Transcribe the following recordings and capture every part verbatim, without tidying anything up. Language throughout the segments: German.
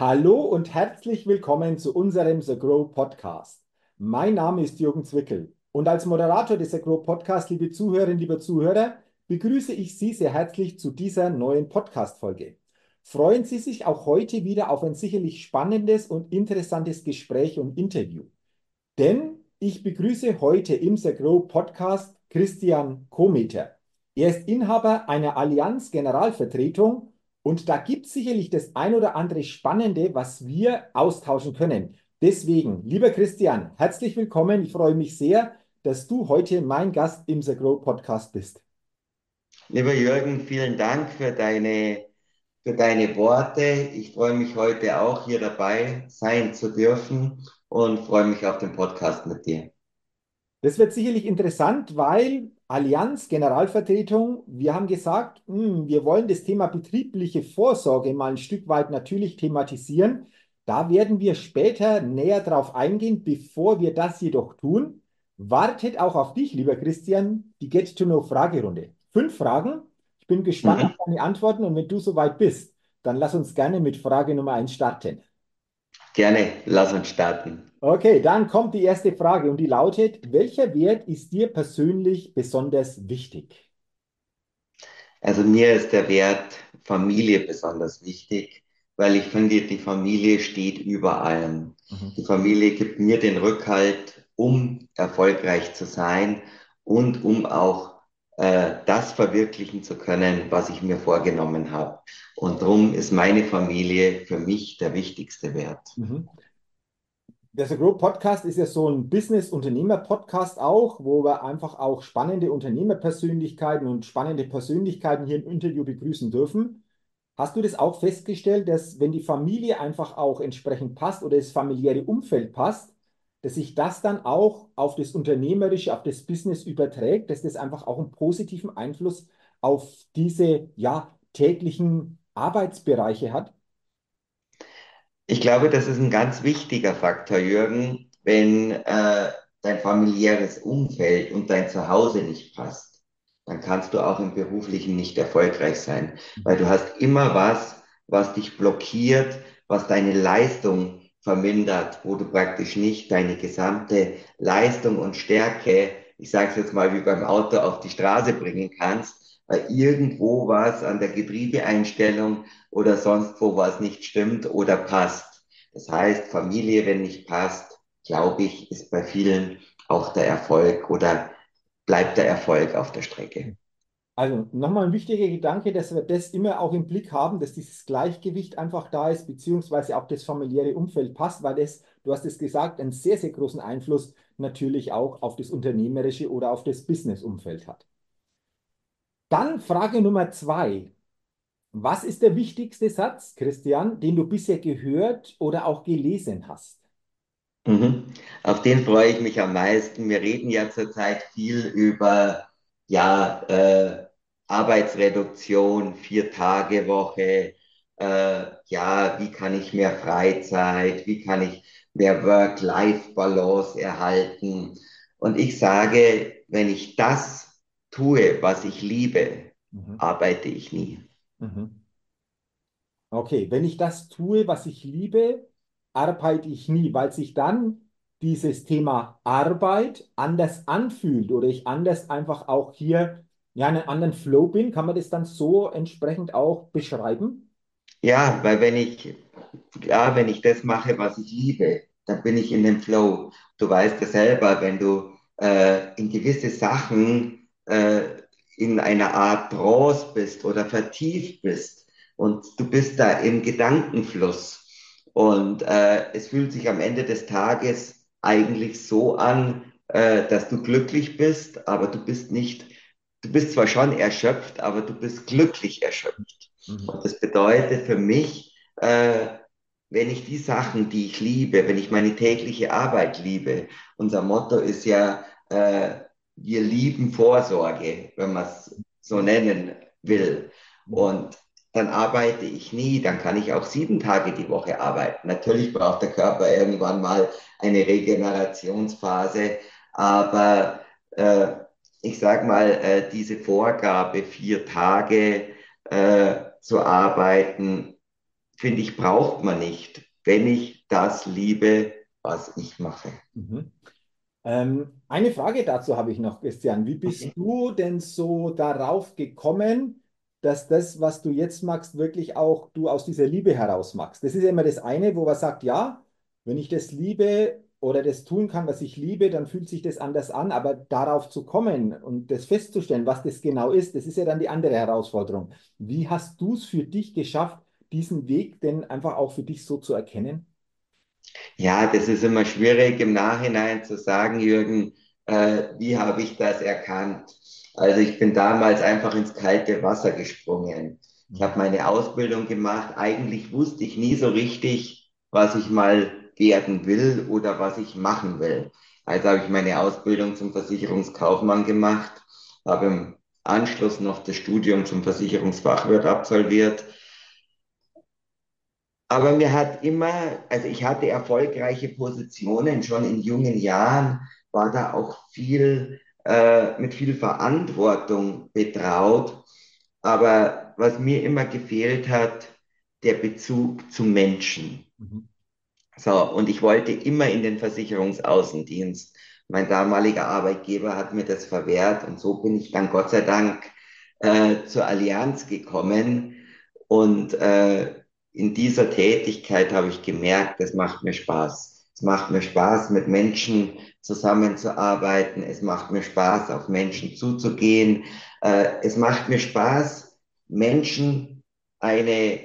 Hallo und herzlich willkommen zu unserem The Grow Podcast. Mein Name ist Jürgen Zwickel und als Moderator des The Grow Podcast, liebe Zuhörerinnen, liebe Zuhörer, begrüße ich Sie sehr herzlich zu dieser neuen Podcast-Folge. Freuen Sie sich auch heute wieder auf ein sicherlich spannendes und interessantes Gespräch und Interview. Denn ich begrüße heute im The Grow Podcast Christian Kometer. Er ist Inhaber einer Allianz Generalvertretung und da gibt es sicherlich das ein oder andere Spannende, was wir austauschen können. Deswegen, lieber Christian, herzlich willkommen. Ich freue mich sehr, dass du heute mein Gast im The Grow Podcast bist. Lieber Jürgen, vielen Dank für deine, für deine Worte. Ich freue mich heute auch hier dabei sein zu dürfen und freue mich auf den Podcast mit dir. Das wird sicherlich interessant, weil Allianz Generalvertretung, wir haben gesagt, hm, wir wollen das Thema betriebliche Vorsorge mal ein Stück weit natürlich thematisieren. Da werden wir später näher drauf eingehen. Bevor wir das jedoch tun, wartet auch auf dich, lieber Christian, die Get-to-Know-Fragerunde. Fünf Fragen. Ich bin gespannt auf Mhm. deine Antworten und wenn du soweit bist, dann lass uns gerne mit Frage Nummer eins starten. Gerne, lass uns starten. Okay, dann kommt die erste Frage und die lautet, welcher Wert ist dir persönlich besonders wichtig? Also mir ist der Wert Familie besonders wichtig, weil ich finde, die Familie steht über allem. Mhm. Die Familie gibt mir den Rückhalt, um erfolgreich zu sein und um auch äh, das verwirklichen zu können, was ich mir vorgenommen habe. Und darum ist meine Familie für mich der wichtigste Wert. Mhm. Der The Grow Podcast ist ja so ein Business-Unternehmer-Podcast auch, wo wir einfach auch spannende Unternehmerpersönlichkeiten und spannende Persönlichkeiten hier im Interview begrüßen dürfen. Hast du das auch festgestellt, dass wenn die Familie einfach auch entsprechend passt oder das familiäre Umfeld passt, dass sich das dann auch auf das Unternehmerische, auf das Business überträgt, dass das einfach auch einen positiven Einfluss auf diese ja, täglichen Arbeitsbereiche hat? Ich glaube, das ist ein ganz wichtiger Faktor, Jürgen, wenn äh, dein familiäres Umfeld und dein Zuhause nicht passt, dann kannst du auch im Beruflichen nicht erfolgreich sein, weil Mhm. du hast immer was, was dich blockiert, was deine Leistung vermindert, wo du praktisch nicht deine gesamte Leistung und Stärke, ich sage es jetzt mal wie beim Auto, auf die Straße bringen kannst, weil irgendwo was an der Getriebeeinstellung oder sonst wo was nicht stimmt oder passt. Das heißt, Familie, wenn nicht passt, glaube ich, ist bei vielen auch der Erfolg oder bleibt der Erfolg auf der Strecke. Also nochmal ein wichtiger Gedanke, dass wir das immer auch im Blick haben, dass dieses Gleichgewicht einfach da ist, beziehungsweise auch das familiäre Umfeld passt, weil das, du hast es gesagt, einen sehr, sehr großen Einfluss natürlich auch auf das unternehmerische oder auf das Business-Umfeld hat. Dann Frage Nummer zwei. Was ist der wichtigste Satz, Christian, den du bisher gehört oder auch gelesen hast? Mhm. Auf den freue ich mich am meisten. Wir reden ja zurzeit viel über ja, äh, Arbeitsreduktion, Vier-Tage-Woche, äh, ja, wie kann ich mehr Freizeit, wie kann ich mehr Work-Life-Balance erhalten. Und ich sage, wenn ich das tue, was ich liebe, Mhm. arbeite ich nie. Mhm. Okay, wenn ich das tue, was ich liebe, arbeite ich nie, weil sich dann dieses Thema Arbeit anders anfühlt oder ich anders einfach auch hier ja in einem anderen Flow bin. Kann man das dann so entsprechend auch beschreiben? Ja, weil wenn ich, ja, wenn ich das mache, was ich liebe, dann bin ich in dem Flow. Du weißt ja selber, wenn du äh, in gewisse Sachen äh, in einer Art Trance bist oder vertieft bist und du bist da im Gedankenfluss und äh, es fühlt sich am Ende des Tages eigentlich so an, äh, dass du glücklich bist, aber du bist nicht, du bist zwar schon erschöpft, aber du bist glücklich erschöpft. Mhm. Und das bedeutet für mich, äh, wenn ich die Sachen, die ich liebe, wenn ich meine tägliche Arbeit liebe, unser Motto ist ja, äh, wir lieben Vorsorge, wenn man es so nennen Mhm. will. Mhm. Und dann arbeite ich nie, dann kann ich auch sieben Tage die Woche arbeiten. Natürlich braucht der Körper irgendwann mal eine Regenerationsphase, aber äh, ich sage mal, äh, diese Vorgabe, vier Tage, äh, zu arbeiten, finde ich, braucht man nicht, wenn ich das liebe, was ich mache. Mhm. Ähm, eine Frage dazu habe ich noch, Christian. Wie bist Okay. du denn so darauf gekommen, dass das, was du jetzt machst, wirklich auch du aus dieser Liebe heraus machst? Das ist ja immer das eine, wo man sagt, ja, wenn ich das liebe oder das tun kann, was ich liebe, dann fühlt sich das anders an. Aber darauf zu kommen und das festzustellen, was das genau ist, das ist ja dann die andere Herausforderung. Wie hast du es für dich geschafft, diesen Weg denn einfach auch für dich so zu erkennen? Ja, das ist immer schwierig im Nachhinein zu sagen, Jürgen, äh, wie habe ich das erkannt? Also ich bin damals einfach ins kalte Wasser gesprungen. Ich habe Mhm. meine Ausbildung gemacht. Eigentlich wusste ich nie so richtig, was ich mal werden will oder was ich machen will. Also habe ich meine Ausbildung zum Versicherungskaufmann gemacht, habe im Anschluss noch das Studium zum Versicherungsfachwirt absolviert. Aber mir hat immer, also ich hatte erfolgreiche Positionen schon in jungen Jahren, war da auch viel, äh, mit viel Verantwortung betraut. Aber was mir immer gefehlt hat, der Bezug zu Menschen. Mhm. So, und ich wollte immer in den Versicherungsaußendienst. Mein damaliger Arbeitgeber hat mir das verwehrt und so bin ich dann Gott sei Dank äh, zur Allianz gekommen. Und äh, in dieser Tätigkeit habe ich gemerkt, es macht mir Spaß. Es macht mir Spaß, mit Menschen zusammenzuarbeiten. Es macht mir Spaß, auf Menschen zuzugehen. Äh, es macht mir Spaß, Menschen eine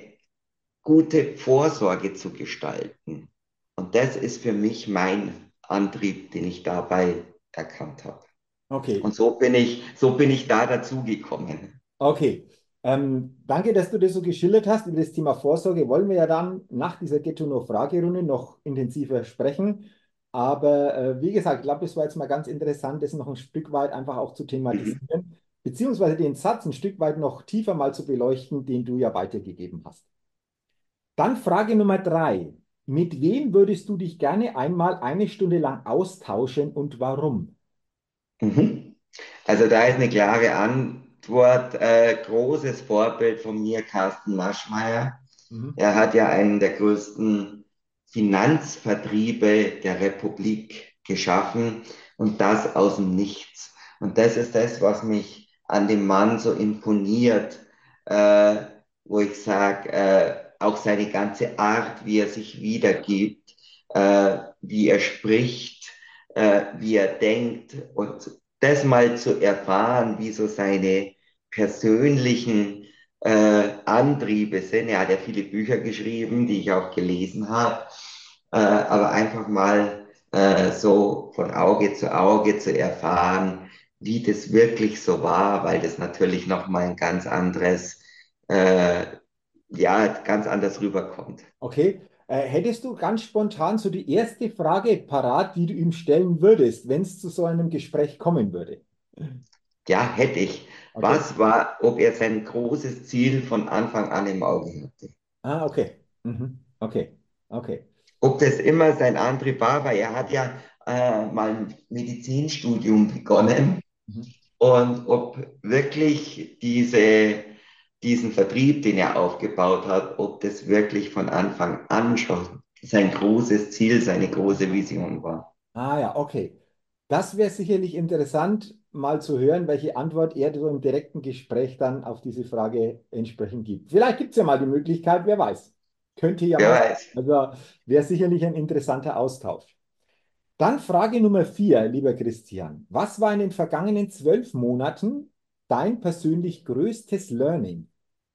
gute Vorsorge zu gestalten. Und das ist für mich mein Antrieb, den ich dabei erkannt habe. Okay. Und so bin ich, so bin ich da dazugekommen. Okay, ähm, danke, dass du das so geschildert hast. Über das Thema Vorsorge wollen wir ja dann nach dieser Ghetto-No-Fragerunde noch intensiver sprechen. Aber äh, wie gesagt, ich glaube, es war jetzt mal ganz interessant, das noch ein Stück weit einfach auch zu Mhm. thematisieren, beziehungsweise den Satz ein Stück weit noch tiefer mal zu beleuchten, den du ja weitergegeben hast. Dann Frage Nummer drei. Mit wem würdest du dich gerne einmal eine Stunde lang austauschen und warum? Mhm. Also da ist eine klare Antwort. Äh, großes Vorbild von mir, Carsten Maschmeyer. Mhm. Er hat ja einen der größten Finanzvertriebe der Republik geschaffen und das aus dem Nichts. Und das ist das, was mich an dem Mann so imponiert, äh, wo ich sage, äh, auch seine ganze Art, wie er sich wiedergibt, äh, wie er spricht, äh, wie er denkt und das mal zu erfahren, wie so seine persönlichen äh, Antriebe sind. Er hat ja viele Bücher geschrieben, die ich auch gelesen habe, äh, aber einfach mal äh, so von Auge zu Auge zu erfahren, wie das wirklich so war, weil das natürlich nochmal ein ganz anderes, äh, ja, ganz anders rüberkommt. Okay. Äh, hättest du ganz spontan so die erste Frage parat, die du ihm stellen würdest, wenn es zu so einem Gespräch kommen würde? Ja, hätte ich. Okay. Was war, ob er sein großes Ziel von Anfang an im Auge hatte? Ah, okay. Mhm. Okay. Okay. Ob das immer sein Antrieb war, weil er hat ja äh, mal ein Medizinstudium begonnen Mhm. und ob wirklich diese, diesen Vertrieb, den er aufgebaut hat, ob das wirklich von Anfang an schon sein großes Ziel, seine große Vision war. Ah ja, okay. Das wäre sicherlich interessant, mal zu hören, welche Antwort er so im direkten Gespräch dann auf diese Frage entsprechend gibt. Vielleicht gibt es ja mal die Möglichkeit, wer weiß. Könnte ja Wer mal sein. weiß. Also wäre sicherlich ein interessanter Austausch. Dann Frage Nummer vier, lieber Christian. Was war in den vergangenen zwölf Monaten dein persönlich größtes Learning?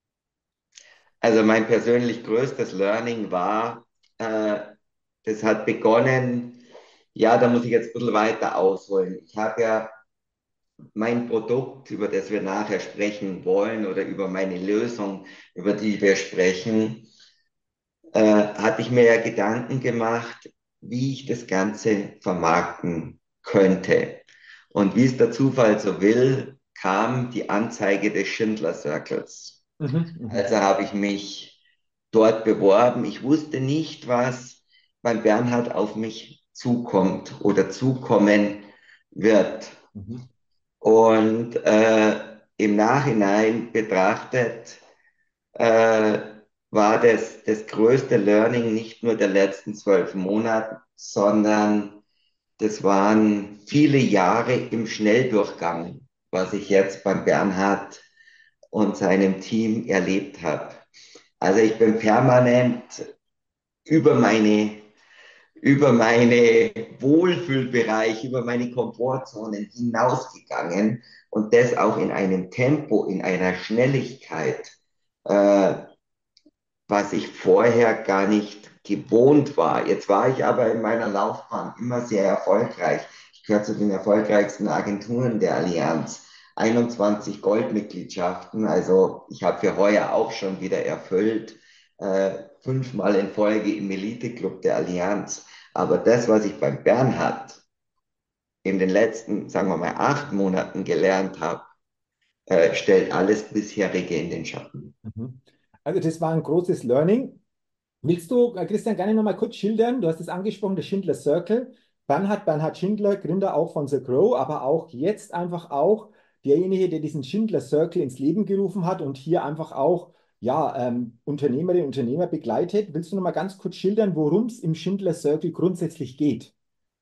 Also mein persönlich größtes Learning war, äh, das hat begonnen, ja, da muss ich jetzt ein bisschen weiter ausholen. Ich habe ja mein Produkt, über das wir nachher sprechen wollen, oder über meine Lösung, über die wir sprechen, äh, hatte ich mir ja Gedanken gemacht, wie ich das Ganze vermarkten könnte. Und wie es der Zufall so will, kam die Anzeige des Schindler Circles. Mhm, mhm, Also habe ich mich dort beworben. Ich wusste nicht, was beim Bernhard auf mich zukommt oder zukommen wird. mhm, Und äh, im Nachhinein betrachtet, äh, war das das größte Learning nicht nur der letzten zwölf Monate, sondern das waren viele Jahre im Schnelldurchgang, was ich jetzt beim Bernhard und seinem Team erlebt habe. Also ich bin permanent über meine, über meine Wohlfühlbereich, über meine Komfortzonen hinausgegangen und das auch in einem Tempo, in einer Schnelligkeit, äh, was ich vorher gar nicht gewohnt war. Jetzt war ich aber in meiner Laufbahn immer sehr erfolgreich. Ich gehöre zu den erfolgreichsten Agenturen der Allianz. einundzwanzig Goldmitgliedschaften, also ich habe für heuer auch schon wieder erfüllt, äh, fünfmal in Folge im Elite-Club der Allianz. Aber das, was ich beim Bernhard in den letzten, sagen wir mal, acht Monaten gelernt habe, äh, stellt alles bisherige in den Schatten. Mhm. Also das war ein großes Learning. Willst du, äh, Christian, gerne nochmal kurz schildern? Du hast es angesprochen, der Schindler Circle. Bernhard, Bernhard Schindler, Gründer auch von The Grow, aber auch jetzt einfach auch derjenige, der diesen Schindler Circle ins Leben gerufen hat und hier einfach auch ja, ähm, Unternehmerinnen und Unternehmer begleitet. Willst du nochmal ganz kurz schildern, worum es im Schindler Circle grundsätzlich geht?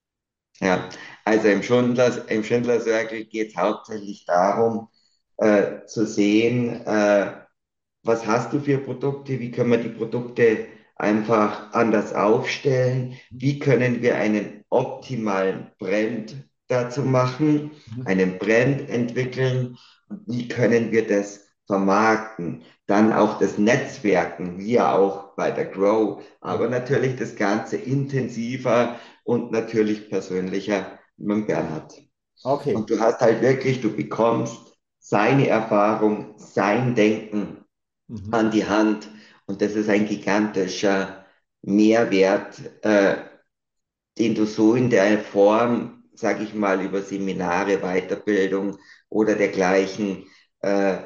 Ja, also im Schindler, im Schindler Circle geht es hauptsächlich darum, äh, zu sehen, äh, was hast du für Produkte, wie können wir die Produkte einfach anders aufstellen, wie können wir einen optimalen Brand dazu machen, Mhm. einen Brand entwickeln und wie können wir das vermarkten, dann auch das Netzwerken, wie auch bei der Grow, aber Mhm. natürlich das Ganze intensiver und natürlich persönlicher mit dem Bernhard. Okay. Und du hast halt wirklich, du bekommst seine Erfahrung, sein Denken Mhm. an die Hand. Und das ist ein gigantischer Mehrwert, äh, den du so in der Form, sage ich mal, über Seminare, Weiterbildung oder dergleichen äh,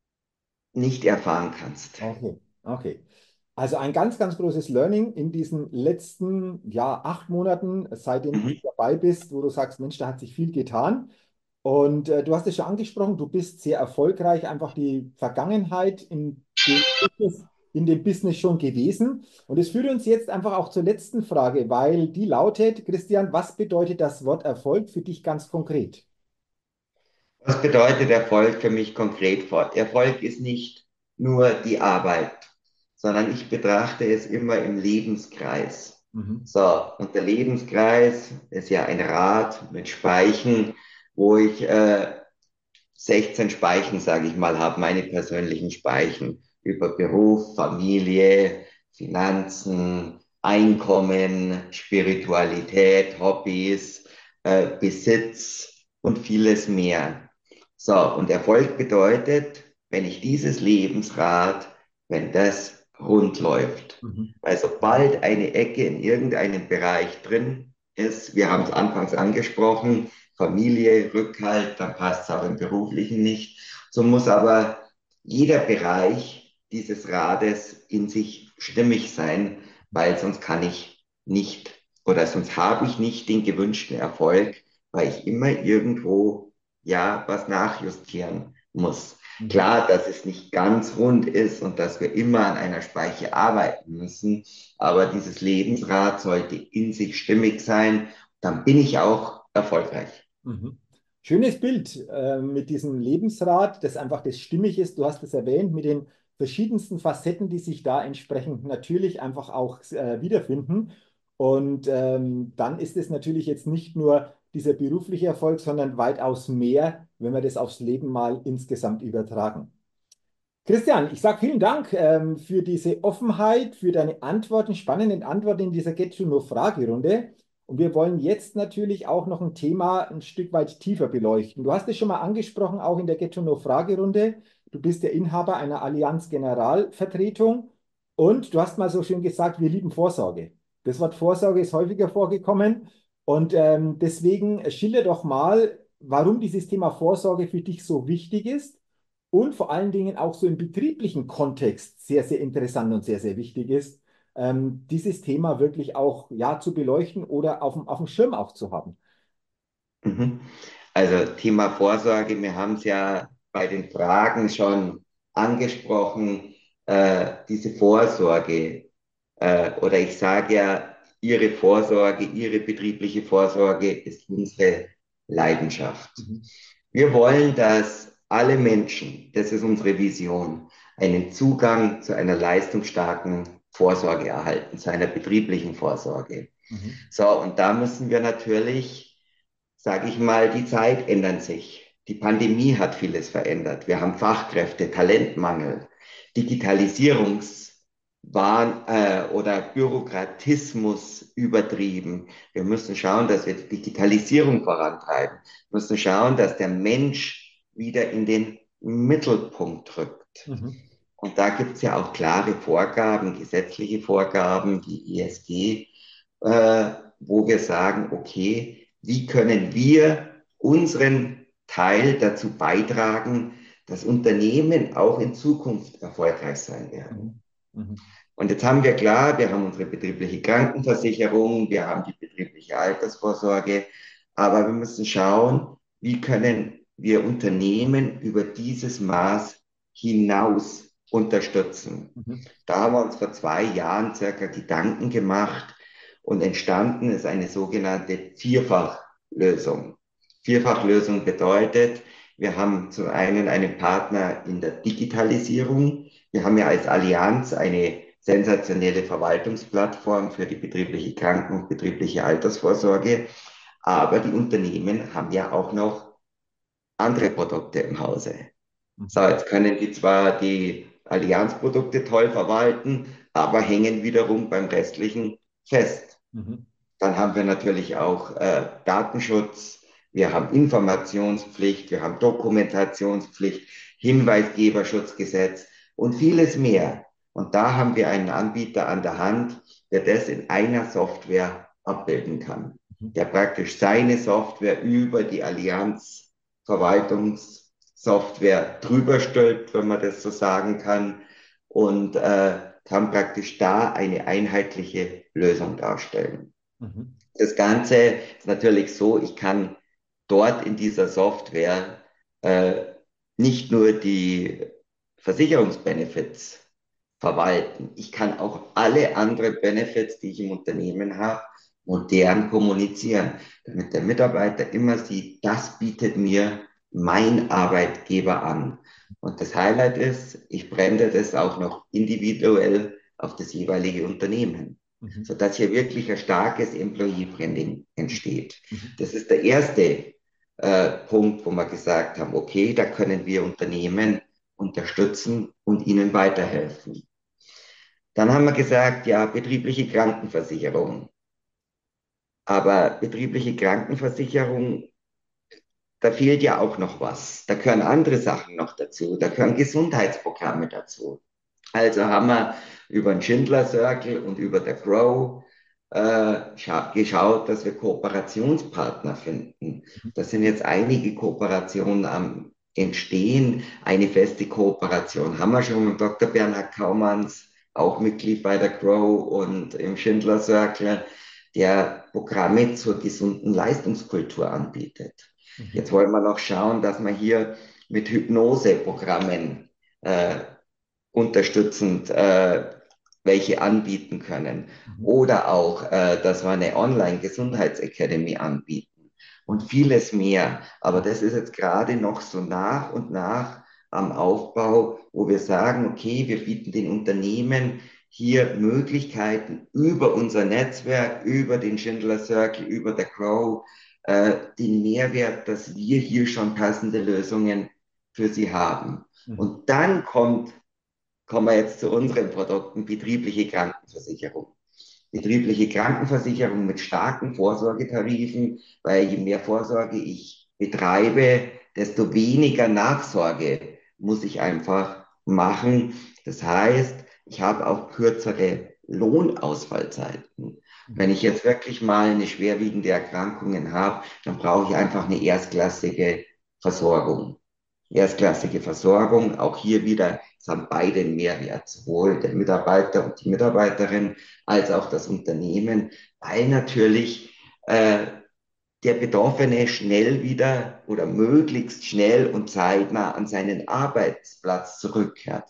nicht erfahren kannst. Okay. Okay. Also ein ganz, ganz großes Learning in diesen letzten, ja, acht Monaten, seitdem du Mhm. dabei bist, wo du sagst, Mensch, da hat sich viel getan. Und äh, du hast es schon angesprochen, du bist sehr erfolgreich, einfach die Vergangenheit in dem Business, in dem Business schon gewesen. Und es führt uns jetzt einfach auch zur letzten Frage, weil die lautet, Christian, was bedeutet das Wort Erfolg für dich ganz konkret? Was bedeutet Erfolg für mich konkret? Erfolg ist nicht nur die Arbeit, sondern ich betrachte es immer im Lebenskreis. Mhm. So, und der Lebenskreis ist ja ein Rad mit Speichen, wo ich äh, sechzehn Speichen, sage ich mal, habe, meine persönlichen Speichen über Beruf, Familie, Finanzen, Einkommen, Spiritualität, Hobbys, äh, Besitz und vieles mehr. So, und Erfolg bedeutet, wenn ich dieses Lebensrad, wenn das rund läuft. Mhm. Weil sobald eine Ecke in irgendeinem Bereich drin ist, wir haben es anfangs angesprochen, Familie, Rückhalt, dann passt es auch im Beruflichen nicht. So muss aber jeder Bereich dieses Rades in sich stimmig sein, weil sonst kann ich nicht oder sonst habe ich nicht den gewünschten Erfolg, weil ich immer irgendwo ja was nachjustieren muss. Mhm. Klar, dass es nicht ganz rund ist und dass wir immer an einer Speiche arbeiten müssen, aber dieses Lebensrad sollte in sich stimmig sein, dann bin ich auch erfolgreich. Mhm. Schönes Bild äh, mit diesem Lebensrad, das einfach das stimmig ist. Du hast es erwähnt, mit den verschiedensten Facetten, die sich da entsprechend natürlich einfach auch äh, wiederfinden. Und ähm, dann ist es natürlich jetzt nicht nur dieser berufliche Erfolg, sondern weitaus mehr, wenn wir das aufs Leben mal insgesamt übertragen. Christian, ich sage vielen Dank ähm, für diese Offenheit, für deine Antworten, spannenden Antworten in dieser Get to Know Fragerunde. Und wir wollen jetzt natürlich auch noch ein Thema ein Stück weit tiefer beleuchten. Du hast es schon mal angesprochen, auch in der Get to Know Fragerunde. Du bist der Inhaber einer Allianz Generalvertretung und du hast mal so schön gesagt, wir lieben Vorsorge. Das Wort Vorsorge ist häufiger vorgekommen und ähm, deswegen schilder doch mal, warum dieses Thema Vorsorge für dich so wichtig ist und vor allen Dingen auch so im betrieblichen Kontext sehr, sehr interessant und sehr, sehr wichtig ist, ähm, dieses Thema wirklich auch ja, zu beleuchten oder auf dem, auf dem Schirm auch zu haben. Mhm. Also Thema Vorsorge, wir haben es ja bei den Fragen schon angesprochen. äh, diese Vorsorge, äh, oder ich sage ja, Ihre Vorsorge, Ihre betriebliche Vorsorge ist unsere Leidenschaft. Mhm. Wir wollen, dass alle Menschen, das ist unsere Vision, einen Zugang zu einer leistungsstarken Vorsorge erhalten, zu einer betrieblichen Vorsorge. Mhm. So, und da müssen wir natürlich, sage ich mal, die Zeit ändert sich. Die Pandemie hat vieles verändert. Wir haben Fachkräfte, Talentmangel, Digitalisierungswahn äh, oder Bürokratismus übertrieben. Wir müssen schauen, dass wir die Digitalisierung vorantreiben. Wir müssen schauen, dass der Mensch wieder in den Mittelpunkt rückt. Mhm. Und da gibt es ja auch klare Vorgaben, gesetzliche Vorgaben, wie E S G, äh, wo wir sagen, okay, wie können wir unseren Teil dazu beitragen, dass Unternehmen auch in Zukunft erfolgreich sein werden. Mhm. Mhm. Und jetzt haben wir klar, wir haben unsere betriebliche Krankenversicherung, wir haben die betriebliche Altersvorsorge, aber wir müssen schauen, wie können wir Unternehmen über dieses Maß hinaus unterstützen. Mhm. Da haben wir uns vor zwei Jahren circa Gedanken gemacht und entstanden ist eine sogenannte Vierfachlösung. Vierfachlösung bedeutet, wir haben zum einen einen Partner in der Digitalisierung. Wir haben ja als Allianz eine sensationelle Verwaltungsplattform für die betriebliche Kranken- und betriebliche Altersvorsorge. Aber die Unternehmen haben ja auch noch andere Produkte im Hause. So, Mhm. jetzt können die zwar die Allianzprodukte toll verwalten, aber hängen wiederum beim Restlichen fest. Mhm. Dann haben wir natürlich auch äh, Datenschutz, wir haben Informationspflicht, wir haben Dokumentationspflicht, Hinweisgeberschutzgesetz und vieles mehr. Und da haben wir einen Anbieter an der Hand, der das in einer Software abbilden kann, Mhm. der praktisch seine Software über die Allianz Verwaltungssoftware drüber stülpt, wenn man das so sagen kann, und äh, kann praktisch da eine einheitliche Lösung darstellen. Mhm. Das Ganze ist natürlich so, ich kann dort in dieser Software äh, nicht nur die Versicherungsbenefits verwalten, ich kann auch alle anderen Benefits, die ich im Unternehmen habe, modern kommunizieren, damit der Mitarbeiter immer sieht, das bietet mir mein Arbeitgeber an. Und das Highlight ist, ich brende das auch noch individuell auf das jeweilige Unternehmen, Mhm. sodass hier wirklich ein starkes Employee Branding entsteht. Mhm. Das ist der erste äh, Punkt, wo wir gesagt haben, okay, da können wir Unternehmen unterstützen und ihnen weiterhelfen. Dann haben wir gesagt, ja, betriebliche Krankenversicherung. Aber betriebliche Krankenversicherung, da fehlt ja auch noch was. Da gehören andere Sachen noch dazu. Da gehören Gesundheitsprogramme dazu. Also haben wir über den Schindler Circle und über der Grow äh, geschaut, dass wir Kooperationspartner finden. Das sind jetzt einige Kooperationen am Entstehen. Eine feste Kooperation haben wir schon mit Doktor Bernhard Kaumanns, auch Mitglied bei der Grow und im Schindler Circle, der Programme zur gesunden Leistungskultur anbietet. Mhm. Jetzt wollen wir noch schauen, dass wir hier mit Hypnoseprogrammen äh, unterstützend äh, welche anbieten können. Mhm. Oder auch, äh, dass wir eine Online-Gesundheitsacademy anbieten und vieles mehr. Aber das ist jetzt gerade noch so nach und nach am Aufbau, wo wir sagen, okay, wir bieten den Unternehmen hier Möglichkeiten über unser Netzwerk, über den Schindler Circle, über der Crow, äh, den Mehrwert, dass wir hier schon passende Lösungen für sie haben. Mhm. Und dann kommt kommen wir jetzt zu unseren Produkten, betriebliche Krankenversicherung. Betriebliche Krankenversicherung mit starken Vorsorgetarifen, weil je mehr Vorsorge ich betreibe, desto weniger Nachsorge muss ich einfach machen. Das heißt, ich habe auch kürzere Lohnausfallzeiten. Wenn Mhm. ich jetzt wirklich mal eine schwerwiegende Erkrankung habe, dann brauche ich einfach eine erstklassige Versorgung. Erstklassige Versorgung, auch hier wieder, es haben beide einen Mehrwert, sowohl der Mitarbeiter und die Mitarbeiterin als auch das Unternehmen, weil natürlich äh, der Betroffene schnell wieder oder möglichst schnell und zeitnah an seinen Arbeitsplatz zurückkehrt.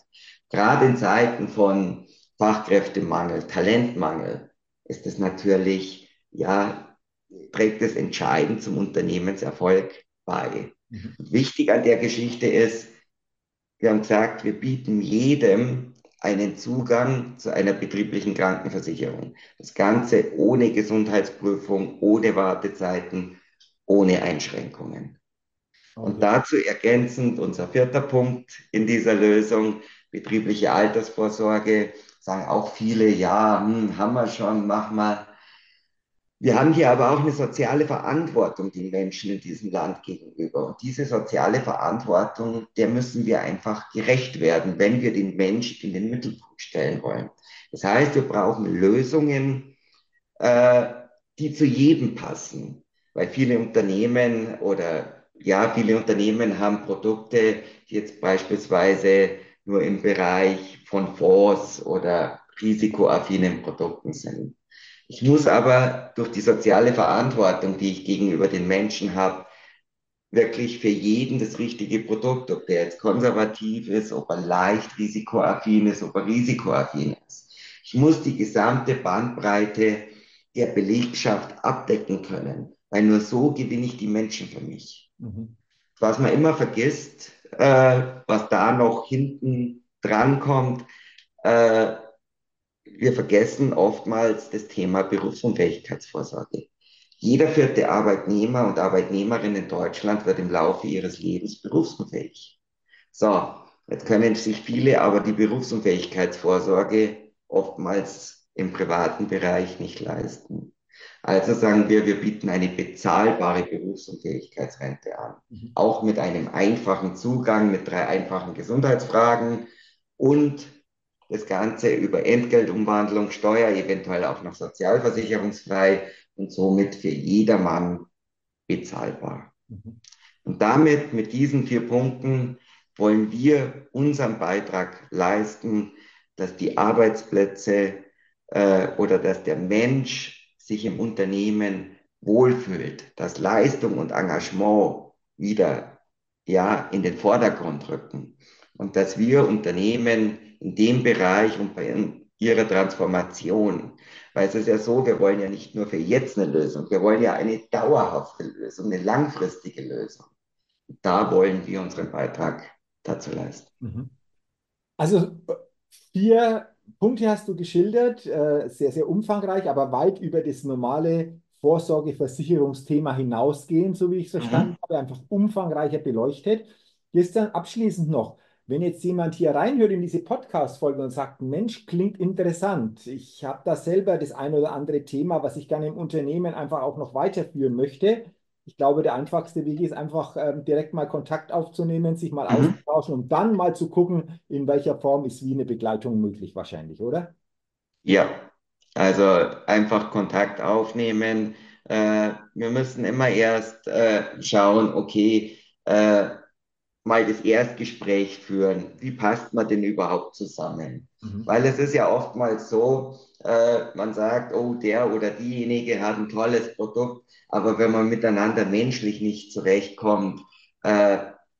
gerade in Zeiten von Fachkräftemangel, Talentmangel, ist es natürlich, ja, trägt es entscheidend zum Unternehmenserfolg bei. Mhm. Und wichtig an der Geschichte ist, wir haben gesagt, wir bieten jedem einen Zugang zu einer betrieblichen Krankenversicherung. Das Ganze ohne Gesundheitsprüfung, ohne Wartezeiten, ohne Einschränkungen. Und Okay. dazu ergänzend unser vierter Punkt in dieser Lösung, betriebliche Altersvorsorge, sagen auch viele, ja, hm, haben wir schon, mach mal. Wir haben hier aber auch eine soziale Verantwortung den Menschen in diesem Land gegenüber. Und diese soziale Verantwortung, der müssen wir einfach gerecht werden, wenn wir den Mensch in den Mittelpunkt stellen wollen. Das heißt, wir brauchen Lösungen, äh, die zu jedem passen. Weil viele Unternehmen oder ja, viele Unternehmen haben Produkte, die jetzt beispielsweise nur im Bereich von Fonds oder risikoaffinen Produkten sind. Ich muss aber durch die soziale Verantwortung, die ich gegenüber den Menschen habe, wirklich für jeden das richtige Produkt, ob der jetzt konservativ ist, ob er leicht risikoaffin ist, ob er risikoaffin ist. Ich muss die gesamte Bandbreite der Belegschaft abdecken können, weil nur so gewinne ich die Menschen für mich. Mhm. Was man immer vergisst, äh, was da noch hinten dran kommt, äh, wir vergessen oftmals das Thema Berufsunfähigkeitsvorsorge. Jeder vierte Arbeitnehmer und Arbeitnehmerin in Deutschland wird im Laufe ihres Lebens berufsunfähig. So, jetzt können sich viele aber die Berufsunfähigkeitsvorsorge oftmals im privaten Bereich nicht leisten. Also sagen wir, wir bieten eine bezahlbare Berufsunfähigkeitsrente an. Mhm. Auch mit einem einfachen Zugang, mit drei einfachen Gesundheitsfragen und das Ganze über Entgeltumwandlung, Steuer, eventuell auch noch sozialversicherungsfrei und somit für jedermann bezahlbar. Mhm. Und damit, mit diesen vier Punkten, wollen wir unseren Beitrag leisten, dass die Arbeitsplätze äh, oder dass der Mensch sich im Unternehmen wohlfühlt, dass Leistung und Engagement wieder ja, in den Vordergrund rücken und dass wir Unternehmen in dem Bereich und bei ihrer Transformation, weil es ist ja so, wir wollen ja nicht nur für jetzt eine Lösung, wir wollen ja eine dauerhafte Lösung, eine langfristige Lösung. Da wollen wir unseren Beitrag dazu leisten. Mhm. Also äh, vier Punkte hast du geschildert, äh, sehr, sehr umfangreich, aber weit über das normale Vorsorgeversicherungsthema hinausgehend, so wie ich es verstanden Mhm. habe, einfach umfangreicher beleuchtet. Jetzt dann abschließend noch, wenn jetzt jemand hier reinhört in diese Podcast-Folge und sagt, Mensch, klingt interessant, ich habe da selber das ein oder andere Thema, was ich gerne im Unternehmen einfach auch noch weiterführen möchte. Ich glaube, der einfachste Weg ist einfach ähm, direkt mal Kontakt aufzunehmen, sich mal Mhm. auszutauschen und dann mal zu gucken, in welcher Form ist wie eine Begleitung möglich wahrscheinlich, oder? Ja, also einfach Kontakt aufnehmen. Äh, wir müssen immer erst äh, schauen, okay, äh, mal das Erstgespräch führen. Wie passt man denn überhaupt zusammen? Mhm. Weil es ist ja oftmals so, äh, man sagt, oh, der oder diejenige hat ein tolles Produkt, aber wenn man miteinander menschlich nicht zurechtkommt, äh,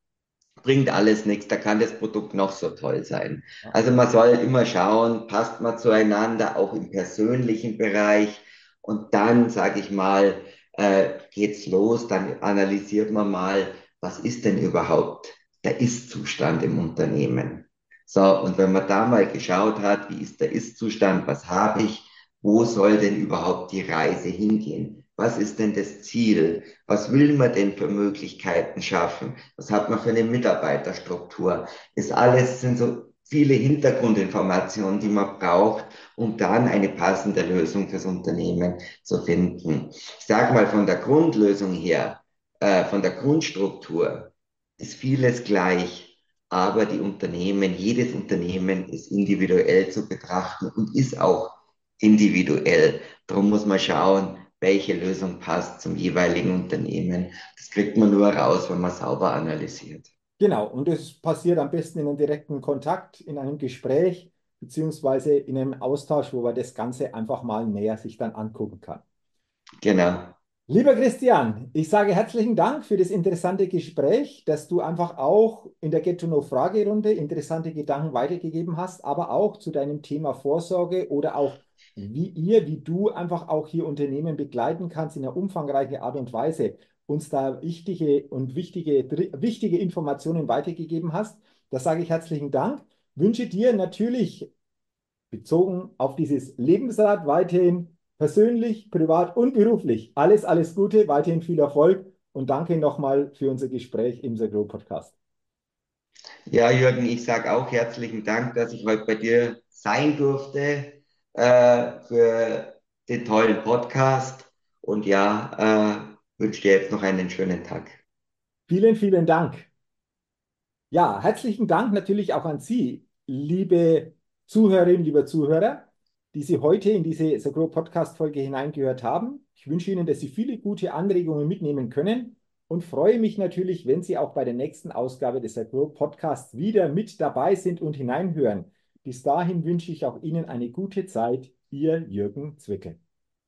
bringt alles nichts, da kann das Produkt noch so toll sein. Ja. Also man soll immer schauen, passt man zueinander, auch im persönlichen Bereich. Und dann, sage ich mal, äh, geht's los, dann analysiert man mal, was ist denn überhaupt der Ist-Zustand im Unternehmen. So, und wenn man da mal geschaut hat, wie ist der Ist-Zustand, was habe ich, wo soll denn überhaupt die Reise hingehen? Was ist denn das Ziel? Was will man denn für Möglichkeiten schaffen? Was hat man für eine Mitarbeiterstruktur? Ist alles, sind so viele Hintergrundinformationen, die man braucht, um dann eine passende Lösung fürs Unternehmen zu finden. Ich sage mal, von der Grundlösung her, äh, von der Grundstruktur ist vieles gleich, aber die Unternehmen, jedes Unternehmen ist individuell zu betrachten und ist auch individuell. Darum muss man schauen, welche Lösung passt zum jeweiligen Unternehmen. Das kriegt man nur raus, wenn man sauber analysiert. Genau, und das passiert am besten in einem direkten Kontakt, in einem Gespräch, beziehungsweise in einem Austausch, wo man das Ganze einfach mal näher sich dann angucken kann. Genau. Lieber Christian, ich sage herzlichen Dank für das interessante Gespräch, dass du einfach auch in der Get-to-Know-Fragerunde interessante Gedanken weitergegeben hast, aber auch zu deinem Thema Vorsorge oder auch wie ihr, wie du einfach auch hier Unternehmen begleiten kannst in einer umfangreichen Art und Weise, uns da wichtige und wichtige, dr- wichtige Informationen weitergegeben hast. Da sage ich herzlichen Dank. Wünsche dir natürlich bezogen auf dieses Lebensrad weiterhin persönlich, privat und beruflich. Alles, alles Gute, weiterhin viel Erfolg und danke nochmal für unser Gespräch im The Grow Podcast. Ja, Jürgen, ich sage auch herzlichen Dank, dass ich heute bei dir sein durfte äh, für den tollen Podcast. Und ja, äh, wünsche dir jetzt noch einen schönen Tag. Vielen, vielen Dank. Ja, herzlichen Dank natürlich auch an Sie, liebe Zuhörerinnen, lieber Zuhörer, die Sie heute in diese The Grow Podcast-Folge hineingehört haben. Ich wünsche Ihnen, dass Sie viele gute Anregungen mitnehmen können und freue mich natürlich, wenn Sie auch bei der nächsten Ausgabe des The Grow Podcasts wieder mit dabei sind und hineinhören. Bis dahin wünsche ich auch Ihnen eine gute Zeit. Ihr Jürgen Zwickel.